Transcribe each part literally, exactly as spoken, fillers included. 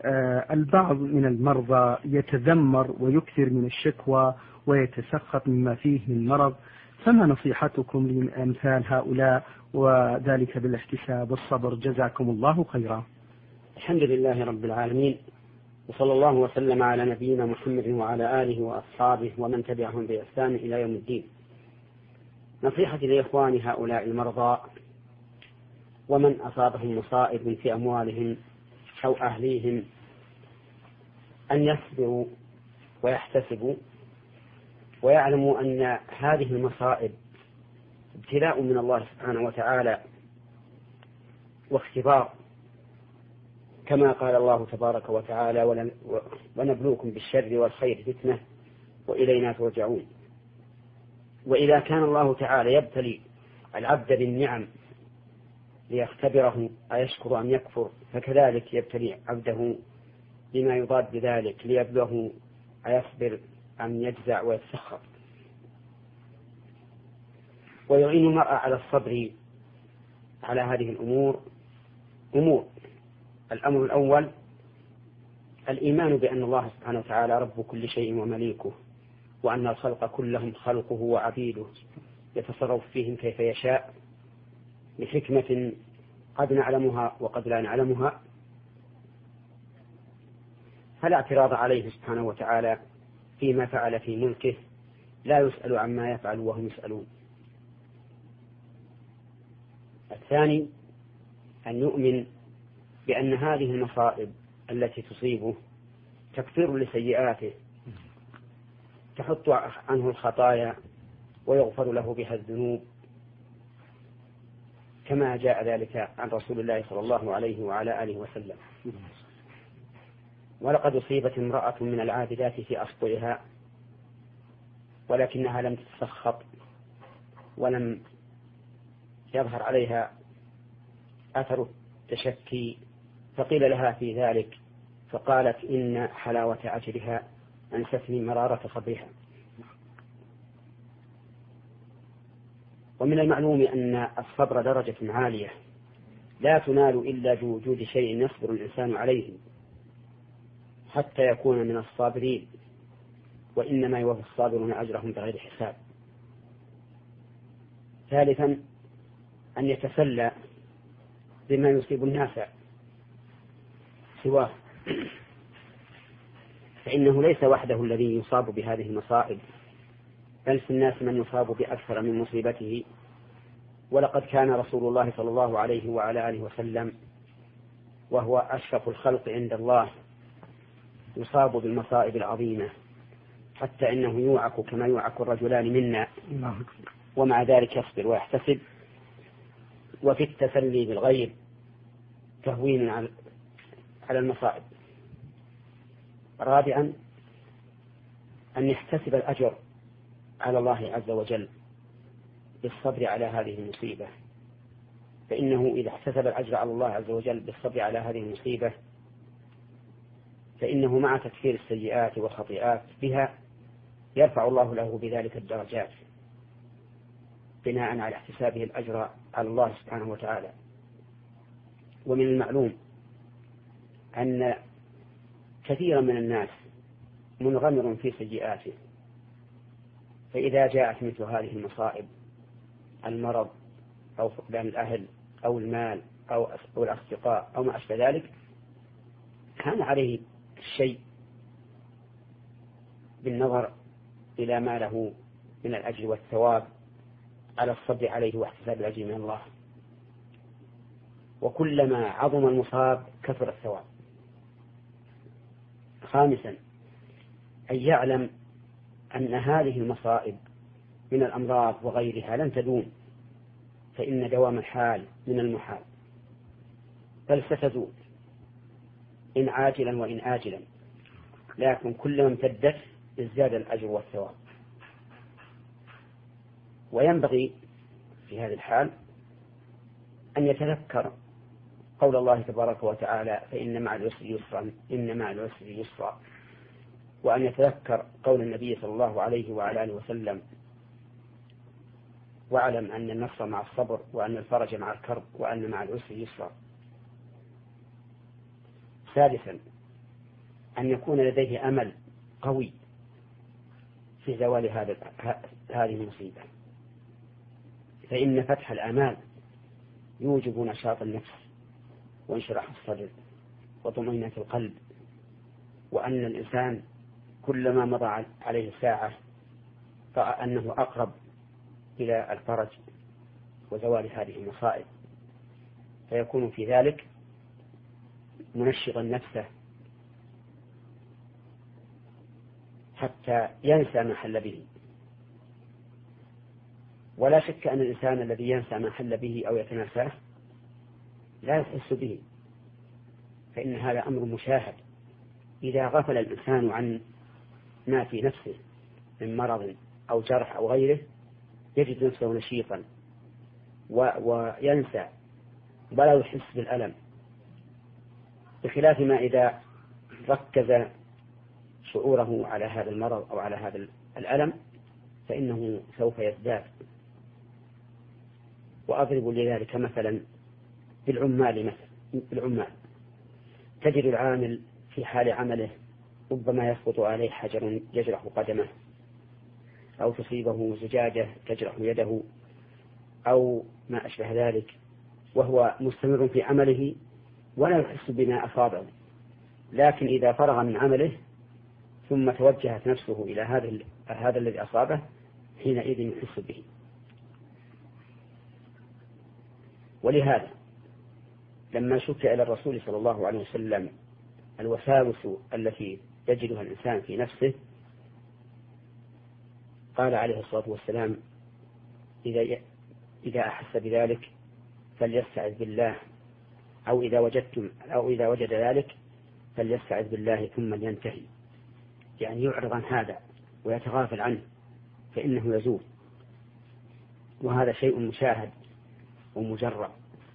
البعض من المرضى يتذمر ويكثر من الشكوى ويتسخط مما فيه من مرض، فما نصيحتكم لأمثال هؤلاء وذلك بالاحتساب والصبر؟ جزاكم الله خيرا. الحمد لله رب العالمين، وصلى الله وسلم على نبينا محمد وعلى آله وأصحابه ومن تبعهم بإحسان إلى يوم الدين. نصيحتي لإخواني هؤلاء المرضى ومن أصابهم مصائب في أموالهم أو أهليهم أن يصبروا ويحتسبوا ويعلموا أن هذه المصائب ابتلاء من الله سبحانه وتعالى واختبار، كما قال الله تبارك وتعالى: ونبلوكم بالشر والخير فتنة وإلينا ترجعون. وإذا كان الله تعالى يبتلي العبد بالنعم ليختبره أيشكر أم يكفر، فكذلك يبتلي عبده بما يضاد ذلك ليبلوه أيصبر أم يجزع ويتسخط. ويعين المرء على الصبر على هذه الأمور أمور: الأمر الأول الإيمان بأن الله سبحانه وتعالى رب كل شيء ومليكه، وأن الخلق كلهم خلقه وعبيده يتصرف فيهم كيف يشاء لحكمة قد نعلمها وقد لا نعلمها، فلا اعتراض عليه سبحانه وتعالى فيما فعل في ملكه، لا يسأل عما يفعل وهم يسألون. الثاني أن يؤمن بأن هذه المصائب التي تصيبه تكفر لسيئاته، تحط عنه الخطايا ويغفر له بها الذنوب، كما جاء ذلك عن رسول الله صلى الله عليه وعلى آله وسلم. ولقد أصيبت امرأة من العابدات في أسطئها ولكنها لم تتسخط ولم يظهر عليها أثر التشكي، فقيل لها في ذلك فقالت: إن حلاوة أجرها أنستني مرارة صبرها. ومن المعلوم أن الصبر درجة عالية لا تنال إلا بوجود شيء يصبر الإنسان عليه حتى يكون من الصابرين، وإنما يوفى الصابرون أجرهم بغير حساب. ثالثا أن يتسلى بما يصيب الناس سواه، فإنه ليس وحده الذي يصاب بهذه المصائب، بل في الناس من يصاب بأكثر من مصيبته. ولقد كان رسول الله صلى الله عليه وعلى آله وسلم وهو أشرف الخلق عند الله يصاب بالمصائب العظيمة، حتى إنه يوعك كما يوعك الرجلان منا، ومع ذلك يصبر ويحتسب. وفي التسلي بالغيب تهوين على المصائب. رابعا أن يحتسب الأجر على الله عز وجل بالصبر على هذه المصيبة، فإنه إذا احتسب الأجر على الله عز وجل بالصبر على هذه المصيبة فإنه مع تكفير السيئات والخطيئات بها يرفع الله له بذلك الدرجات بناء على احتسابه الأجر على الله سبحانه وتعالى. ومن المعلوم أن كثيرا من الناس منغمر في سيئاته، فإذا جاءت مثل هذه المصائب، المرض أو فقدان الأهل أو المال أو الأصدقاء أو ما أشبه ذلك، كان عليه الشيء بالنظر إلى ما له من الأجر والثواب على الصبر عليه واحتساب الأجر من الله. وكلما عظم المصاب كثر الثواب. خامسا أن يعلم أن هذه المصائب من الأمراض وغيرها لن تدوم، فإن دوام الحال من المحال، بل ستزول إن عاجلا وإن آجلا، لكن كلما امتدت ازداد الأجر والثواب. وينبغي في هذه الحال أن يتذكر قول الله تبارك وتعالى: فإن مع العسر يسرا إن مع العسر يسرا، وأن يتذكر قول النبي صلى الله عليه وعلى آله وسلم: واعلم أن النصر مع الصبر وأن الفرج مع الكرب وأن مع العسر يسرا. سادسا أن يكون لديه أمل قوي في زوال هذا هذه المصيبة، فإن فتح الآمال يوجب نشاط النفس وانشراح الصدر وطمأنينة القلب، وأن الإنسان كلما مضى عليه ساعة رأى أنه أقرب إلى الفرج وزوال هذه المصائب، فيكون في ذلك منشطا نفسه حتى ينسى ما حل به. ولا شك أن الإنسان الذي ينسى ما حل به أو يتناساه لا يحس به، فإن هذا أمر مشاهد. إذا غفل الإنسان عن ما في نفسه من مرض أو جرح أو غيره يجد نفسه نشيطا وينسى ولا يحس بالألم، بخلاف ما إذا ركز شعوره على هذا المرض أو على هذا الألم فإنه سوف يزداد. وأضرب لذلك مثلا بالعمال مثلا بالعمال تجد العامل في حال عمله ربما يسقط عليه حجر يجرح قدمه، أو تصيبه زجاجة تجرح يده أو ما أشبه ذلك، وهو مستمر في عمله ولا يحس بما أصابه. لكن إذا فرغ من عمله ثم توجهت نفسه إلى هذا هذا الذي أصابه حينئذ يحس به. ولهذا لما شكى إلى الرسول صلى الله عليه وسلم الوساوس التي يجدها الإنسان في نفسه قال عليه الصلاة والسلام: إذا إذا أحس بذلك فليستعذ بالله، أو إذا وجدتم أو إذا وجد ذلك فليستعذ بالله ثم لينتهي، يعني يعرض عن هذا ويتغافل عنه فإنه يزول. وهذا شيء مشاهد ومجرب.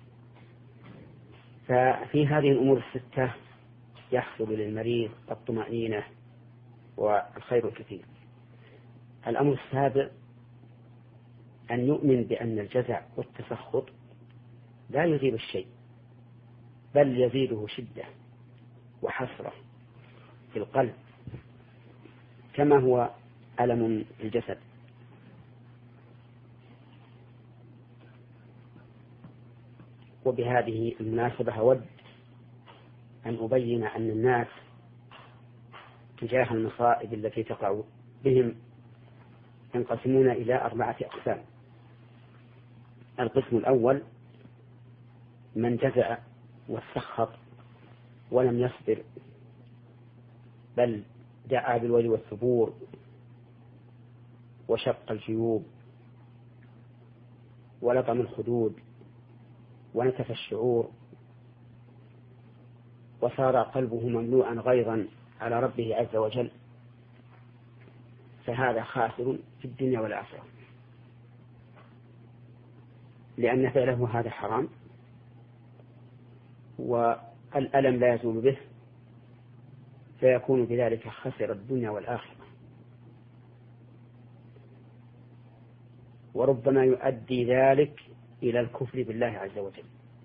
ففي هذه الأمور الستة يحصل للمريض الطمأنينة والخير الكثير. الأمر السابع أن يؤمن بأن الجزع والتسخط لا يذيب الشيء، بل يزيده شدة وحسرة في القلب كما هو ألم في الجسد. وبهذه المناسبة أود أن أبين أن الناس تجاه المصائب التي تقع بهم ينقسمون إلى أربعة أقسام. القسم الأول من جزع واستسخط ولم يصبر، بل دعا بالويل والثبور وشق الجيوب ولطم الخدود ونتف الشعور وصار قلبه مملوءا غيظا على ربه عز وجل، فهذا خاسر في الدنيا والآخرة، لأن فعله هذا حرام والألم لا يزول به، فيكون بذلك خسر الدنيا والآخرة. وربما يؤدي ذلك إلى الكفر بالله عز وجل،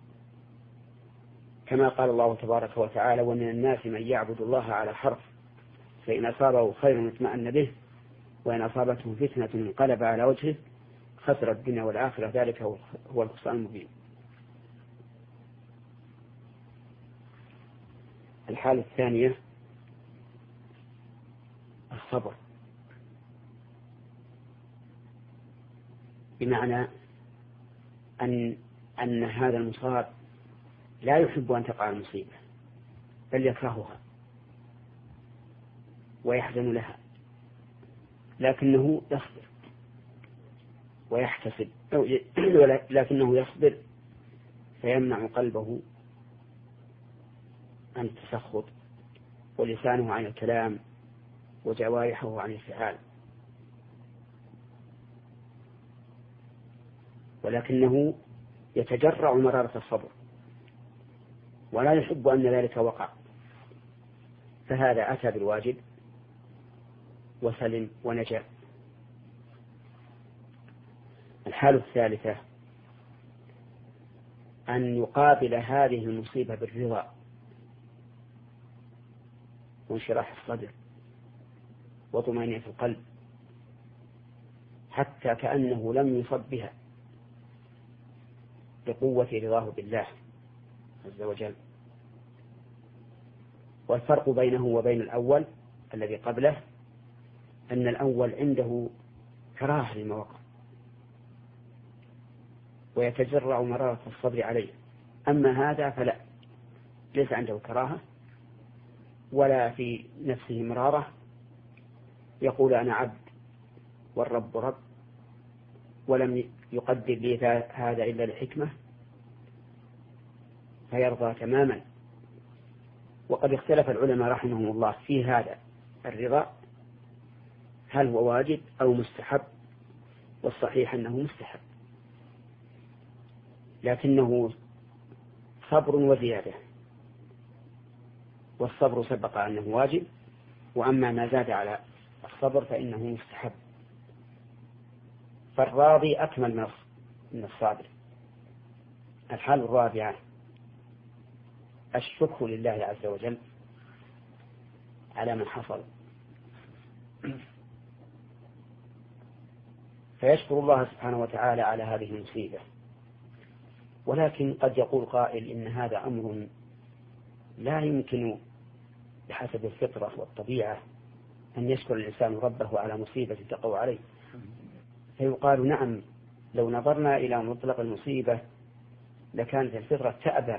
كما قال الله تبارك وتعالى: ومن الناس من يعبد الله على حرف فإن أصابه خير اطمأن به وإن أصابته فتنة انقلب على وجهه خسر الدنيا والآخرة ذلك هو الخسران المبين. الحالة الثانية الصبر، بمعنى أن أن هذا المصاب لا يحب أن تقع المصيبة بل يكرهها ويحزن لها، لكنه يصبر ويحتسب، لكنه يصبر فيمنع قلبه عن التسخط ولسانه عن الكلام وجوارحه عن الفعال، ولكنه يتجرع مرارة الصبر ولا يحب أن ذلك وقع، فهذا أتى بالواجب وسلم ونجا. الحالة الثالثة أن يقابل هذه المصيبة بالرضا وانشراح الصدر وطمأنينة القلب، حتى كأنه لم يصب بها بقوة رضاه بالله عز وجل. والفرق بينه وبين الأول الذي قبله أن الأول عنده كراهة للمواقف ويتجرع مرارة الصبر عليه، أما هذا فلا، ليس عنده كراهة ولا في نفسه مرارة، يقول أنا عبد والرب رب، ولم يقدر لي هذا إلا لحكمة، فيرضى تماما. وقد اختلف العلماء رحمهم الله في هذا الرضا، هل هو واجب أو مستحب، والصحيح أنه مستحب، لكنه صبر وزيادة، والصبر سبق أنه واجب، وأما ما زاد على الصبر فإنه مستحب. فالراضي أكمل من الصابر. الحال الرابعة الشكر لله عز وجل على من حصل، فيشكر الله سبحانه وتعالى على هذه المصيبة. ولكن قد يقول قائل إن هذا أمر لا يمكن بحسب الفطرة والطبيعة أن يشكر الإنسان ربه على مصيبة تقع عليه، فيقال نعم، لو نظرنا إلى مطلق المصيبة لكانت الفطرة تأبى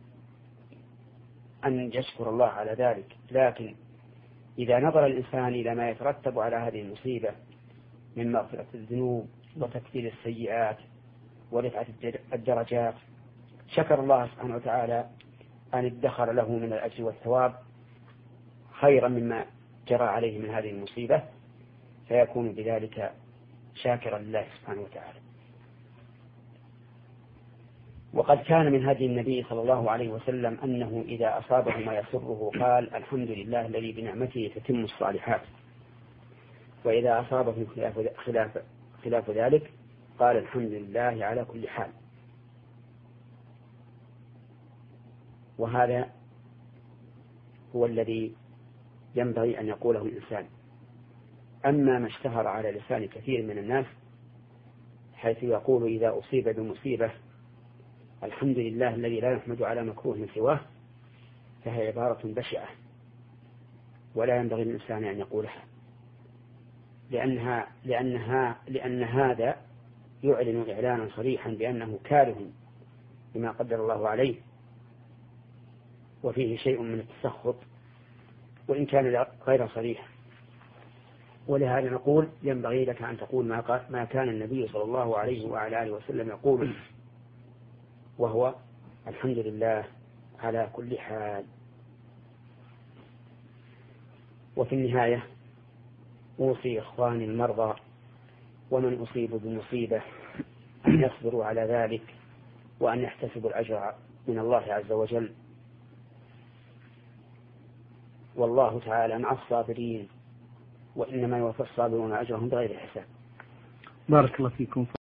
أن يشكر الله على ذلك. لكن إذا نظر الإنسان إلى ما يترتب على هذه المصيبة من مغفرة الذنوب وتكفير السيئات ورفعة الدرجات، شكر الله سبحانه وتعالى أن ادخر له من الأجر والثواب خيرا مما جرى عليه من هذه المصيبة، فيكون بذلك شاكرا لله سبحانه وتعالى. وقد كان من هدي النبي صلى الله عليه وسلم أنه إذا أصابه ما يسره قال الحمد لله الذي بنعمته تتم الصالحات، وإذا أصابه خلاف, خلاف, خلاف ذلك قال الحمد لله على كل حال. وهذا هو الذي ينبغي أن يقوله الإنسان. أما ما اشتهر على لسان كثير من الناس حيث يقول إذا أصيب بمصيبة الحمد لله الذي لا يحمد على مكروه من سواه، فهي عبارة بشعة ولا ينبغي للإنسان أن يقولها، لأنها لأنها لأن هذا يعلن إعلانا صريحا بأنه كاره بما قدر الله عليه، وفيه شيء من التسخط وإن كان غير صريح. ولهذا نقول ينبغي لك أن تقول ما كان النبي صلى الله عليه وعلى آله وسلم يقول، وهو الحمد لله على كل حال. وفي النهاية أوصي إخواني المرضى ومن أصيب بمصيبة أن يصبروا على ذلك وأن يحتسبوا الأجر من الله عز وجل، والله تعالى مع الصابرين، وإنما يوفى الصابرون أجرهم بغير حساب. بارك الله فيكم.